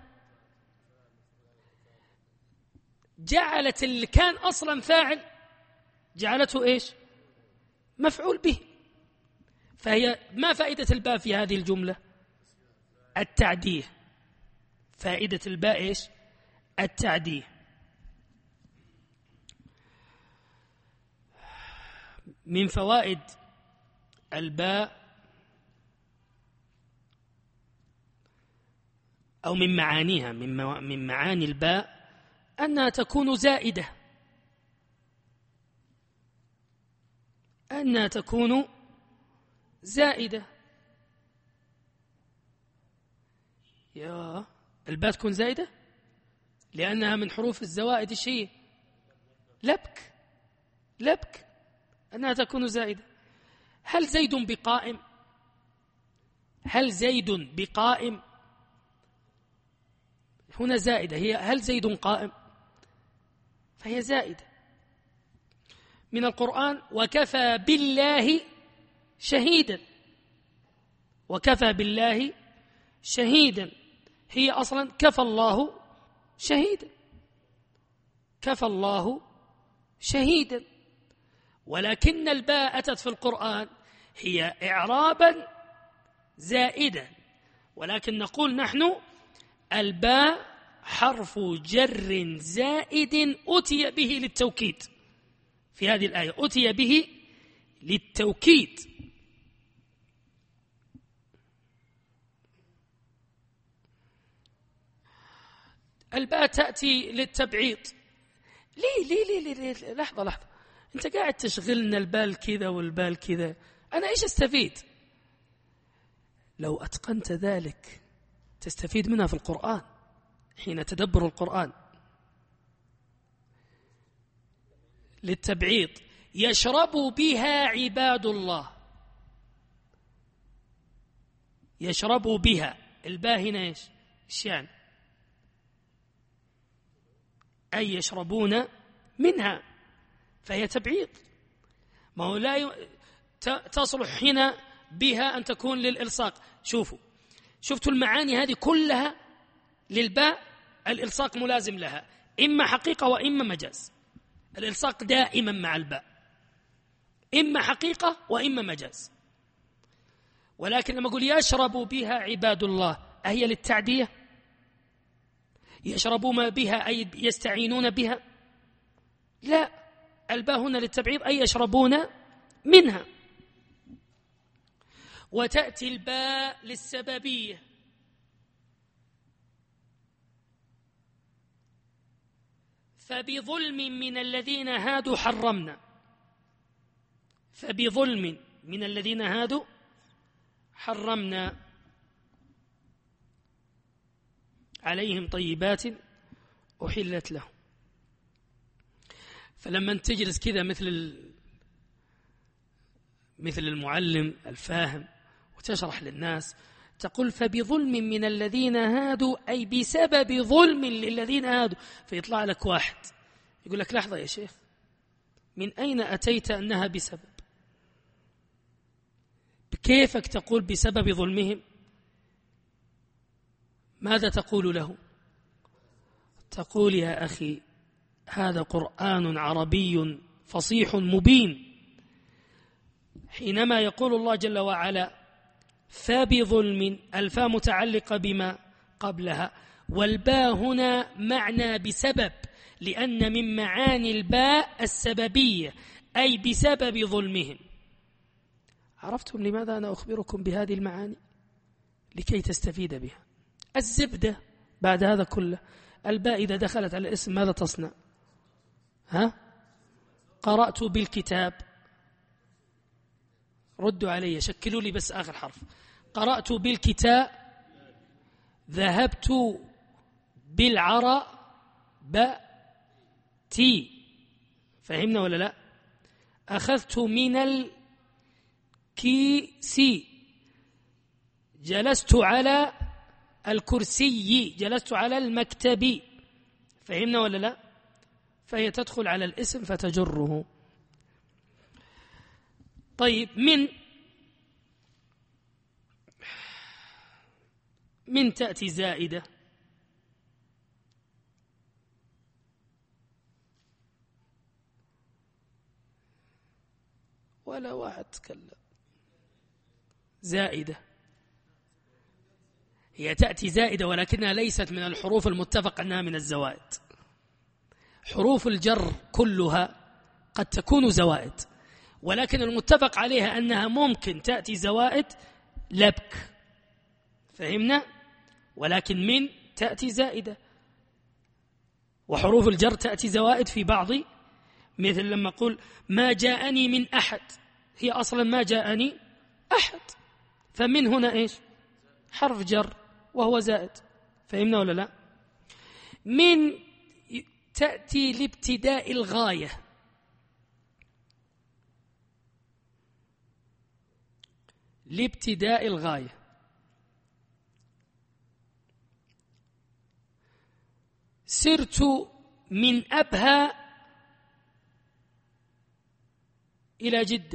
Speaker 1: جعلت اللي كان أصلا فاعل جعلته إيش؟ مفعول به. فهي ما فائدة الباء في هذه الجملة؟ التعدية. فائدة الباء إيش؟ التعدية. من فوائد الباء أو من معانيها، من معاني الباء أنها تكون زائدة، أنها تكون زائدة. يا الباء تكون زائدة لأنها من حروف الزوائد الشيء لبك أنها تكون زائدة. هل زيد بقائم؟ هل زيد بقائم؟ هنا زائدة. هي هل زيد قائم؟ فهي زائدة. من القرآن وكفى بالله شهيدا. وكفى بالله شهيدا هي أصلا كفى الله شهيدا. كفى الله شهيدا. ولكن الباء أتت في القرآن هي إعرابا زائدا، ولكن نقول نحن الباء حرف جر زائد أتي به للتوكيد. في هذه الآية أتي به للتوكيد. الباء تأتي للتبعيض. ليه لحظة أنت قاعد تشغلنا البال كذا والبال كذا، أنا إيش أستفيد؟ لو أتقنت ذلك تستفيد منها في القرآن حين تدبر القرآن. للتبعيض. يشرب بها عباد الله. يشرب بها. الباء هنا إيش يعني؟ أي يشربون منها، فهي تبعيض. ما هو لا تصلح هنا بها أن تكون للإلصاق. شفتوا المعاني هذه كلها للباء الإلصاق ملازم لها، إما حقيقة وإما مجاز. الإلصاق دائما مع الباء، إما حقيقة وإما مجاز. ولكن لما أقول يشرب بها عباد الله أهي للتعدية؟ يشربون بها أي يستعينون بها؟ لا، الباء هنا للتبعيض أي يشربون منها. وتأتي الباء للسببية، فبظلم من الذين هادوا حرمنا، فبظلم من الذين هادوا حرمنا عليهم طيبات أحلت لهم. فلما تجلس كذا مثل المعلم الفاهم وتشرح للناس تقول فبظلم من الذين هادوا، أي بسبب ظلم للذين هادوا، فيطلع لك واحد يقول لك لحظة يا شيخ، من أين أتيت أنها بسبب؟ كيفك تقول بسبب ظلمهم؟ ماذا تقول له؟ تقول يا أخي هذا قرآن عربي فصيح مبين، حينما يقول الله جل وعلا فبظلم، الفاء متعلقة بما قبلها، والباء هنا معنى بسبب، لأن من معاني الباء السببية، أي بسبب ظلمهم. عرفتم لماذا أنا أخبركم بهذه المعاني؟ لكي تستفيد بها. الزبدة بعد هذا كله، الباء إذا دخلت على الاسم ماذا تصنع؟ قرأت بالكتاب، ردوا علي شكلوا لي بس آخر حرف. قرأت بالكتاب، ذهبت بالعراء تي، فهمنا ولا لا؟ أخذت من الكيسي، جلست على الكرسي، جلست على المكتب، فهمنا ولا لا؟ فهي تدخل على الاسم فتجره. طيب من تأتي زائدة، ولا واحد تكلم. زائدة هي تأتي زائدة، ولكنها ليست من الحروف المتفق أنها من الزوائد. حروف الجر كلها قد تكون زوائد، ولكن المتفق عليها أنها ممكن تأتي زوائد لبك، فهمنا؟ ولكن من تأتي زائدة، وحروف الجر تأتي زوائد في بعض، مثل لما أقول ما جاءني من أحد، هي أصلا ما جاءني أحد، فمن هنا إيش؟ حرف جر وهو زائد، فهمنا ولا لا؟ من تأتي لابتداء الغاية، لابتداء الغاية. سرت من أبها إلى جدة،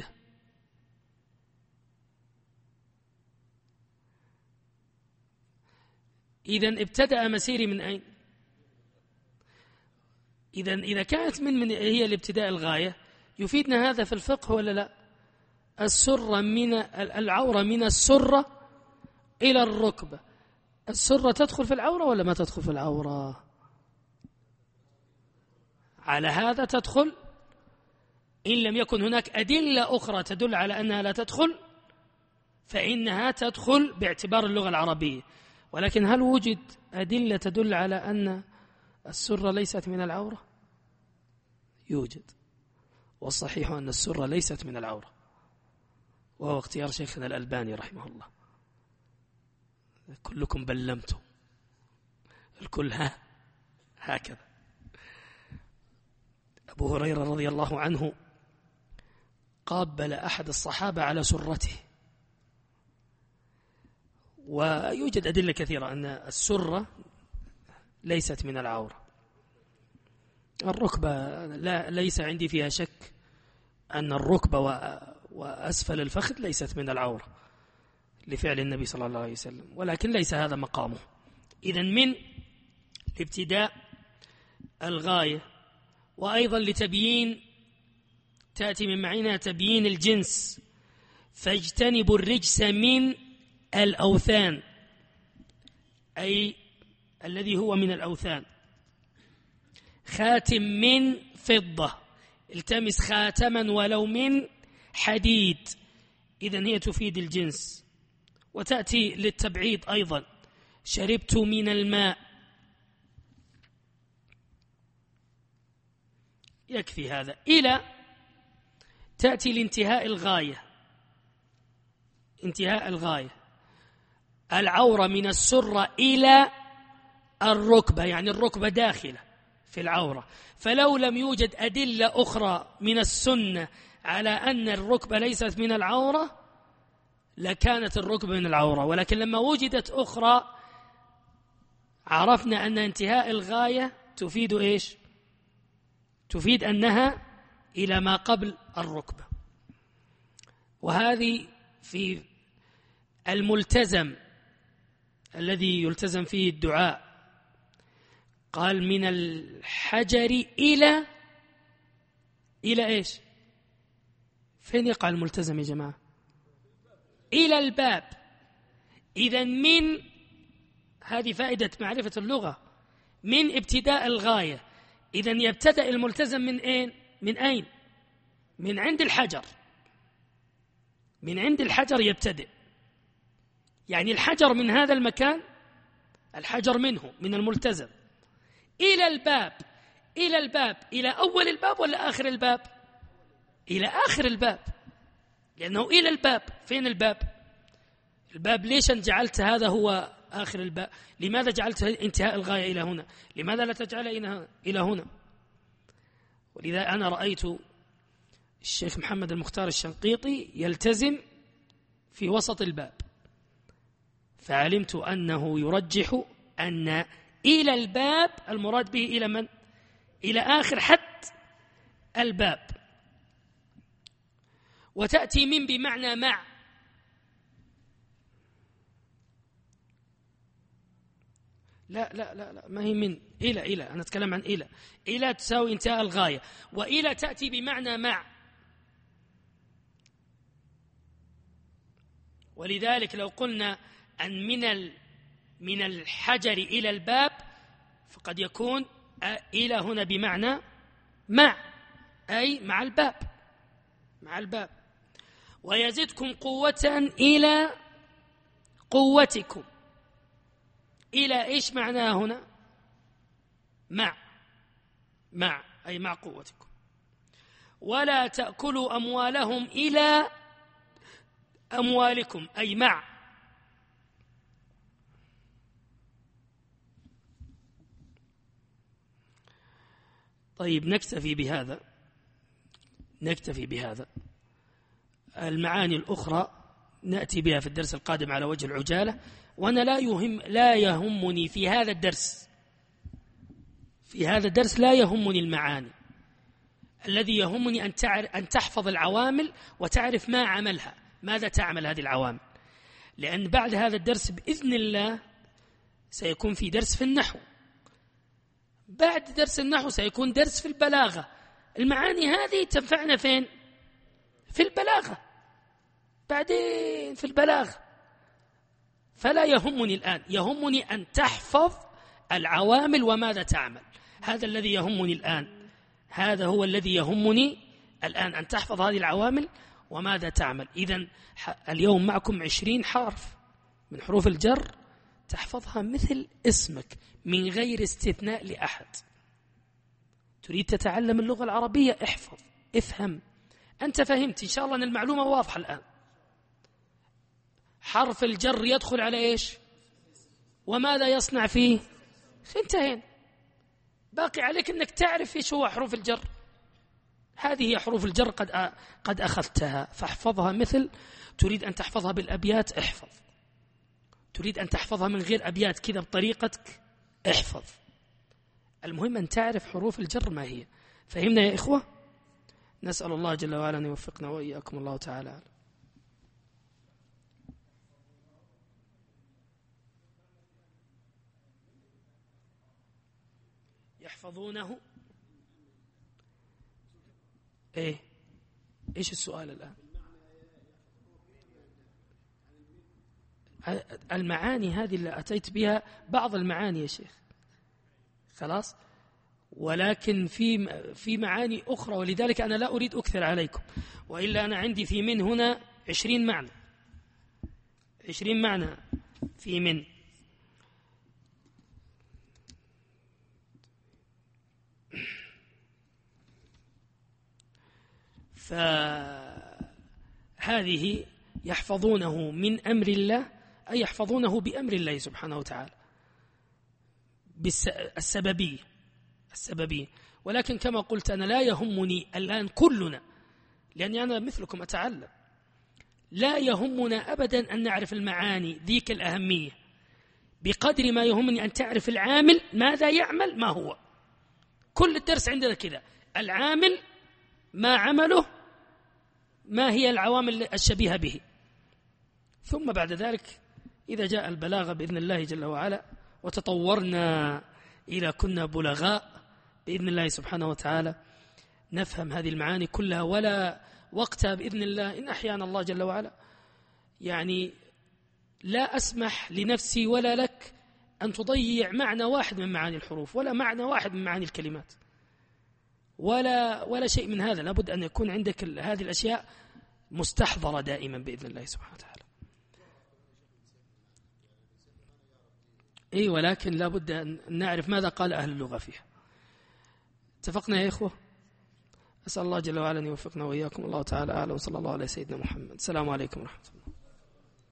Speaker 1: إذن ابتدأ مسيري من أين؟ إذا كانت من هي الابتداء الغاية، يفيدنا هذا في الفقه ولا لا؟ السرة من العورة، من السرة إلى الركبة، السرة تدخل في العورة ولا ما تدخل في العورة؟ على هذا تدخل، إن لم يكن هناك أدلة أخرى تدل على أنها لا تدخل فإنها تدخل باعتبار اللغة العربية. ولكن هل وجد أدلة تدل على أن السرة ليست من العورة؟ يوجد، والصحيح أن السرة ليست من العورة، وهو اختيار شيخنا الألباني رحمه الله. كلكم بلمتم، الكل هكذا. أبو هريرة رضي الله عنه قابل أحد الصحابة على سرته، ويوجد أدلة كثيرة أن السرة ليست من العورة. الركبة ليس عندي فيها شك أن الركبة وأسفل الفخذ ليست من العورة لفعل النبي صلى الله عليه وسلم، ولكن ليس هذا مقامه. إذن من ابتداء الغاية، وأيضا لتبيين، تأتي من معنى تبيين الجنس، فاجتنبوا الرجس من الأوثان، أي الذي هو من الأوثان. خاتم من فضة، التمس خاتما ولو من حديد، إذن هي تفيد الجنس. وتأتي للتبعيض أيضا، شربت من الماء، يكفي هذا. إلى تأتي لانتهاء الغاية، انتهاء الغاية، العورة من السرة إلى الركبة، يعني الركبة داخلة في العورة. فلو لم يوجد أدلة أخرى من السنة على أن الركبة ليست من العورة لكانت الركبة من العورة، ولكن لما وجدت أخرى عرفنا أن انتهاء الغاية تفيد إيش؟ تفيد أنها إلى ما قبل الركبة. وهذه في الملتزم الذي يلتزم فيه الدعاء، قال من الحجر إلى إيش؟ فين يقع الملتزم يا جماعة؟ إلى الباب. إذن من، هذه فائدة معرفة اللغة، من ابتداء الغاية. إذن يبتدأ الملتزم من أين؟ من أين؟ من عند الحجر، من عند الحجر يبتدئ، يعني الحجر من هذا المكان، الحجر منه من الملتزم إلى الباب. إلى الباب، إلى أول الباب ولا آخر الباب؟ إلى آخر الباب، لأنه إلى الباب. فين الباب؟ الباب ليش أن جعلت هذا هو آخر الباب؟ لماذا جعلت انتهاء الغاية إلى هنا؟ لماذا لا تجعل إلى هنا؟ ولذا أنا رأيت الشيخ محمد المختار الشنقيطي يلتزم في وسط الباب، فعلمت أنه يرجح أن إلى الباب المراد به إلى من؟ إلى آخر حد الباب. وتأتي من بمعنى مع، لا ما هي من، إلى أنا أتكلم عن إلى تساوي انتهاء الغاية، وإلى تأتي بمعنى مع. ولذلك لو قلنا أن من الحجر إلى الباب فقد يكون إلى هنا بمعنى مع، أي مع الباب، مع الباب. ويزدكم قوة إلى قوتكم. إلى إيش معناه هنا؟ مع أي مع قوتكم. ولا تأكلوا أموالهم إلى أموالكم أي مع. طيب نكتفي بهذا. المعاني الأخرى نأتي بها في الدرس القادم على وجه العجالة. وأنا لا يهمني في هذا الدرس لا يهمني المعاني، الذي يهمني أن تحفظ العوامل وتعرف ما عملها، ماذا تعمل هذه العوامل. لأن بعد هذا الدرس بإذن الله سيكون في درس في النحو، بعد درس النحو سيكون درس في البلاغة. المعاني هذه تنفعنا فين؟ في البلاغة، بعدين في البلاغة. فلا يهمني الآن، يهمني أن تحفظ العوامل وماذا تعمل. هذا الذي يهمني الآن، هذا هو الذي يهمني الآن، أن تحفظ هذه العوامل وماذا تعمل. إذن اليوم معكم 20 حرف من حروف الجر تحفظها مثل اسمك من غير استثناء لأحد. تريد تتعلم اللغة العربية، احفظ، افهم. أنت فهمت إن شاء الله أن المعلومة واضحة الآن. حرف الجر يدخل على إيش وماذا يصنع فيه، انتهينا. باقي عليك أنك تعرف إيش هو حروف الجر. هذه هي حروف الجر، قد أخذتها فاحفظها. مثل تريد أن تحفظها بالأبيات، احفظ. تريد أن تحفظها من غير أبيات كذا بطريقتك، احفظ. المهم أن تعرف حروف الجر ما هي. فهمنا يا إخوة؟ نسأل الله جل وعلا أن يوفقنا وإياكم. الله تعالى يحفظونه. إيش السؤال الآن؟ المعاني هذه اللي أتيت بها بعض المعاني يا شيخ، خلاص، ولكن في معاني أخرى، ولذلك أنا لا أريد أكثر عليكم، وإلا أنا عندي في من هنا 20 معنى، 20 معنى في من. فهذه يحفظونه من أمر الله، أي يحفظونه بأمر الله سبحانه وتعالى بالسببية. ولكن كما قلت أنا لا يهمني الآن كلنا، لأني أنا مثلكم أتعلم، لا يهمنا أبدا أن نعرف المعاني ذيك الأهمية بقدر ما يهمني أن تعرف العامل ماذا يعمل، ما هو. كل الدرس عندنا كذا، العامل ما عمله، ما هي العوامل الشبيهة به، ثم بعد ذلك إذا جاء البلاغة بإذن الله جل وعلا وتطورنا إلى كنا بلغاء بإذن الله سبحانه وتعالى نفهم هذه المعاني كلها، ولا وقتها بإذن الله إن أحيانا الله جل وعلا يعني لا أسمح لنفسي ولا لك أن تضيع معنى واحد من معاني الحروف ولا معنى واحد من معاني الكلمات ولا شيء من هذا. لابد أن يكون عندك هذه الأشياء مستحضرة دائما بإذن الله سبحانه وتعالى. ولكن لابد أن نعرف ماذا قال أهل اللغة فيها. اتفقنا يا إخوة؟ أسأل الله جل وعلا أن يوفقنا وإياكم. الله تعالى أعلم، وصلى الله على سيدنا محمد. السلام عليكم ورحمة الله.